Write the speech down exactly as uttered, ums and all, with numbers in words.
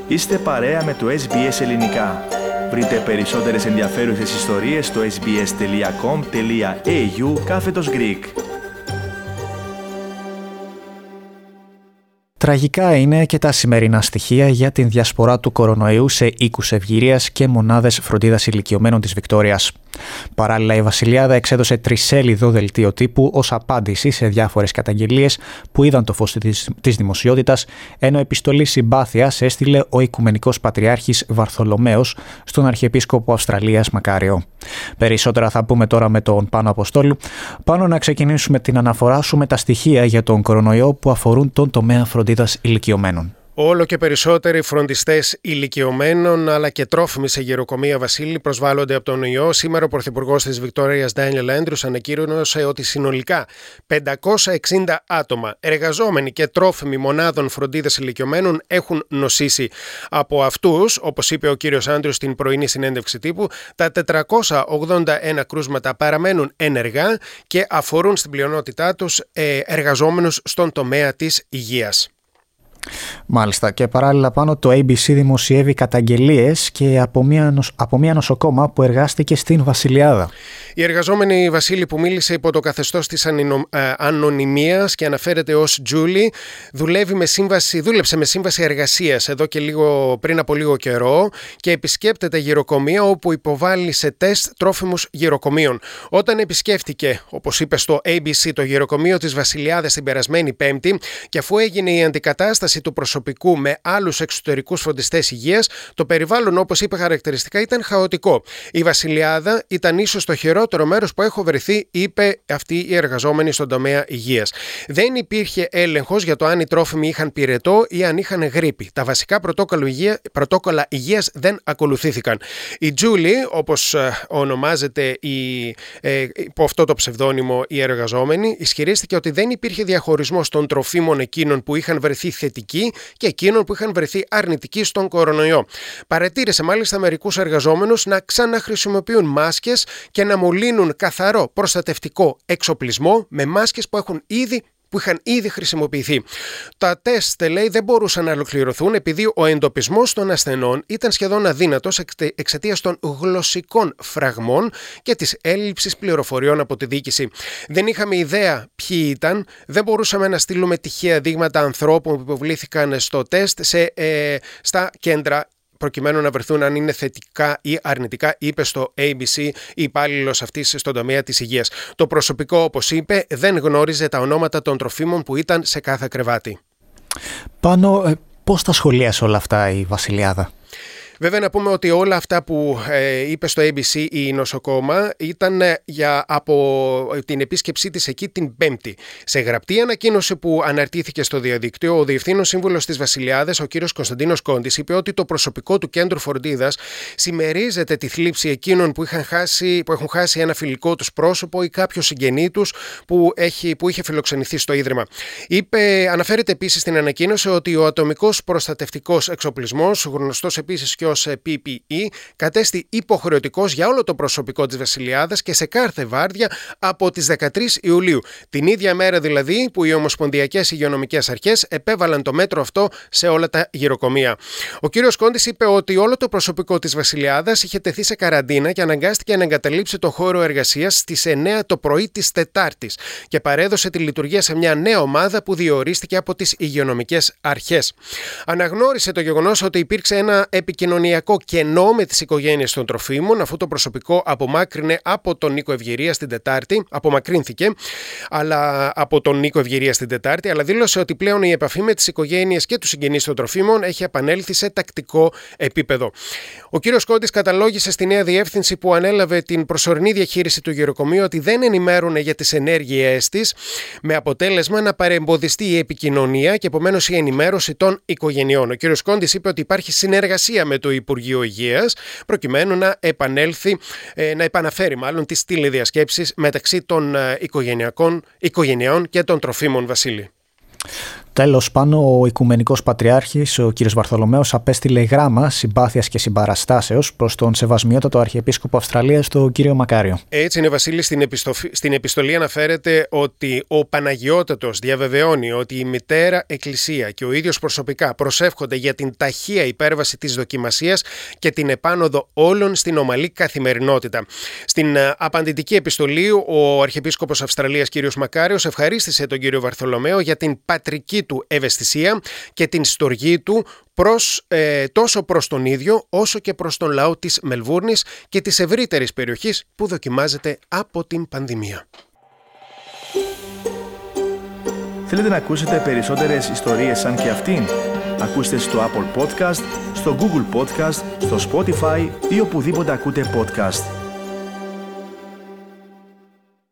Είστε παρέα με το ες μπι ες Ελληνικά. Βρείτε περισσότερες ενδιαφέρουσες ιστορίες στο sbs.com.au κάθετος Greek. Τραγικά είναι και τα σημερινά στοιχεία για την διασπορά του κορονοϊού σε οίκους ευγυρίας και μονάδες φροντίδας ηλικιωμένων της Βικτόριας. Παράλληλα, η Βασιλιάδα εξέδωσε τρισέλιδο δελτίο τύπου ως απάντηση σε διάφορες καταγγελίες που είδαν το φως της δημοσιότητας, ενώ επιστολή συμπάθειας έστειλε ο Οικουμενικός Πατριάρχης Βαρθολομαίος στον Αρχιεπίσκοπο Αυστραλίας Μακάριο. Περισσότερα θα πούμε τώρα με τον Πάνο Αποστόλου. Πάνω να ξεκινήσουμε την αναφορά σου με τα στοιχεία για τον κορονοϊό που αφορούν τον τομέα φροντίδας ηλικιωμένων. Όλο και περισσότεροι φροντιστές ηλικιωμένων αλλά και τρόφιμοι σε γεροκομεία, Βασίλη, προσβάλλονται από τον ιό. Σήμερα ο Πρωθυπουργός της Βικτόριας, Ντάνιελ Άντριους, ανακοίνωσε ότι συνολικά πεντακόσια εξήντα άτομα, εργαζόμενοι και τρόφιμοι μονάδων φροντίδας ηλικιωμένων, έχουν νοσήσει. Από αυτούς, όπως είπε ο κύριος Άντριους στην πρωινή συνέντευξη τύπου, τα τετρακόσια ογδόντα ένα κρούσματα παραμένουν ενεργά και αφορούν στην πλειονότητά τους εργαζόμενους στον τομέα της υγείας. Μάλιστα, και παράλληλα πάνω το έι μπι σι δημοσιεύει καταγγελίες και από μια, από μια νοσοκόμα που εργάστηκε στην Βασιλιάδα. Η εργαζόμενη, Βασίλη, που μίλησε υπό το καθεστώς της ανινο, ε, ανωνυμίας και αναφέρεται ως Τζούλη, δουλεύει με σύμβαση, δούλεψε με σύμβαση εργασίας εδώ και λίγο, πριν από λίγο καιρό και επισκέπτεται γεροκομεία όπου υποβάλλει σε τεστ τρόφιμους γεροκομείων. Όταν επισκέφτηκε, όπως είπε στο έι μπι σι, το γεροκομείο της Βασιλιάδας την περασμένη Πέμπτη και αφού έγινε η αντικατάσταση του προσωπικού με άλλους εξωτερικούς φροντιστές υγείας, το περιβάλλον, όπως είπε χαρακτηριστικά, ήταν χαοτικό. Η Βασιλιάδα ήταν ίσως το χειρότερο μέρος που έχω βρεθεί, είπε αυτή η εργαζόμενη στον τομέα υγείας. Δεν υπήρχε έλεγχος για το αν οι τρόφιμοι είχαν πυρετό ή αν είχαν γρίπη. Τα βασικά πρωτόκολλα υγείας δεν ακολουθήθηκαν. Η Τζούλη, όπως ονομάζεται η, ε, υπό αυτό το ψευδόνυμο η εργαζόμενη, ισχυρίστηκε ότι δεν υπήρχε διαχωρισμός των τροφίμων εκείνων που είχαν βρεθεί θετικοί και εκείνων που είχαν βρεθεί αρνητικοί στον κορονοϊό. Παρατήρησε μάλιστα μερικούς εργαζόμενους να ξαναχρησιμοποιούν μάσκες και να μολύνουν καθαρό προστατευτικό εξοπλισμό με μάσκες που, έχουν ήδη, που είχαν ήδη χρησιμοποιηθεί. Τα τεστ, λέει, δεν μπορούσαν να ολοκληρωθούν επειδή ο εντοπισμός των ασθενών ήταν σχεδόν αδύνατος εξαιτίας των γλωσσικών φραγμών και της έλλειψης πληροφοριών από τη διοίκηση. Δεν είχαμε ιδέα ποιοι ήταν, δεν μπορούσαμε να στείλουμε τυχαία δείγματα ανθρώπων που υποβλήθηκαν στο τεστ σε, ε, στα κέντρα προκειμένου να βρεθούν αν είναι θετικά ή αρνητικά, είπε στο έι μπι σι η υπάλληλος αυτής στον τομέα της υγείας. Το προσωπικό, όπως είπε, δεν γνώριζε τα ονόματα των τροφίμων που ήταν σε κάθε κρεβάτι. Πάνω, ε, πώς τα σχολίασε όλα αυτά η Βασιλιάδα? Βέβαια, να πούμε ότι όλα αυτά που ε, είπε στο έι μπι σι η νοσοκόμα ήταν ε, για, από την επίσκεψή της εκεί την Πέμπτη. Σε γραπτή ανακοίνωση που αναρτήθηκε στο διαδίκτυο, ο Διευθύνων Σύμβουλος της Βασιλιάδας, ο κύριος Κωνσταντίνος Κόντης, είπε ότι το προσωπικό του κέντρου φροντίδας συμμερίζεται τη θλίψη εκείνων που, είχαν χάσει, που έχουν χάσει ένα φιλικό τους πρόσωπο ή κάποιο συγγενή τους που, έχει, που είχε φιλοξενηθεί στο Ίδρυμα. Είπε, αναφέρεται επίσης στην ανακοίνωση ότι ο ατομικός προστατευτικός εξοπλισμός, γνωστός επίσης και ως πι πι ι, κατέστη υποχρεωτικός για όλο το προσωπικό της Βασιλιάδας και σε κάθε βάρδια από τις δεκατρείς Ιουλίου. Την ίδια μέρα δηλαδή που οι ομοσπονδιακές υγειονομικές αρχές επέβαλαν το μέτρο αυτό σε όλα τα γεροκομεία. Ο κύριος Κόντης είπε ότι όλο το προσωπικό της Βασιλιάδας είχε τεθεί σε καραντίνα και αναγκάστηκε να εγκαταλείψει το χώρο εργασίας στις εννέα το πρωί της Τετάρτης και παρέδωσε τη λειτουργία σε μια νέα ομάδα που διορίστηκε από τις υγειονομικές αρχές. Αναγνώρισε το γεγονός ότι υπήρξε ένα επικοινωνιακό κενό με τις οικογένειες των τροφίμων, αφού το προσωπικό απομάκρυνε από τον οίκο Ευγυρίας την Τετάρτη, απομακρύνθηκε αλλά από τον οίκο Ευγυρίας την Τετάρτη, αλλά δήλωσε ότι πλέον η επαφή με τις οικογένειες και τους συγγενείς των τροφίμων έχει επανέλθει σε τακτικό επίπεδο. Ο κύριος Κόντης καταλόγησε στη νέα διεύθυνση που ανέλαβε την προσωρινή διαχείριση του γεροκομείου ότι δεν ενημέρωνε για τις ενέργειές της, με αποτέλεσμα να παρεμποδιστεί η επικοινωνία και επομένως η ενημέρωση των οικογενειών. Ο κύριος Κόντης είπε ότι υπάρχει συνεργασία με το Υπουργείο Υγείας προκειμένου να επανέλθει, να επαναφέρει μάλλον τις τηλεδιασκέψεις μεταξύ των οικογενειακών, οικογενειών και των τροφίμων, Βασίλη. Τέλος, πάνω ο Οικουμενικός Πατριάρχης, ο κ. Βαρθολομαίος, απέστειλε γράμμα συμπάθειας και συμπαραστάσεως προς τον Σεβασμιότατο Αρχιεπίσκοπο Αυστραλίας, τον κ. Μακάριο. Έτσι είναι, Βασίλη, στην, επιστοφ... στην επιστολή αναφέρεται ότι ο Παναγιώτατος διαβεβαιώνει ότι η Μητέρα Εκκλησία και ο ίδιος προσωπικά προσεύχονται για την ταχεία υπέρβαση της δοκιμασίας και την επάνωδο όλων στην ομαλή καθημερινότητα. Στην απαντητική επιστολή, ο Αρχιεπίσκοπος Αυστραλίας κ. Μακάριος ευχαρίστησε τον κ. Βαρθολομαίο για την πατρική του ευαισθησία και την στοργή του προς, ε, τόσο προς τον ίδιο όσο και προς τον λαό της Μελβούρνης και της ευρύτερης περιοχής που δοκιμάζεται από την πανδημία. Θέλετε να ακούσετε περισσότερες ιστορίες σαν και αυτήν? Ακούστε στο Apple Podcast, στο Google Podcast, στο Spotify ή οπουδήποτε ακούτε podcast.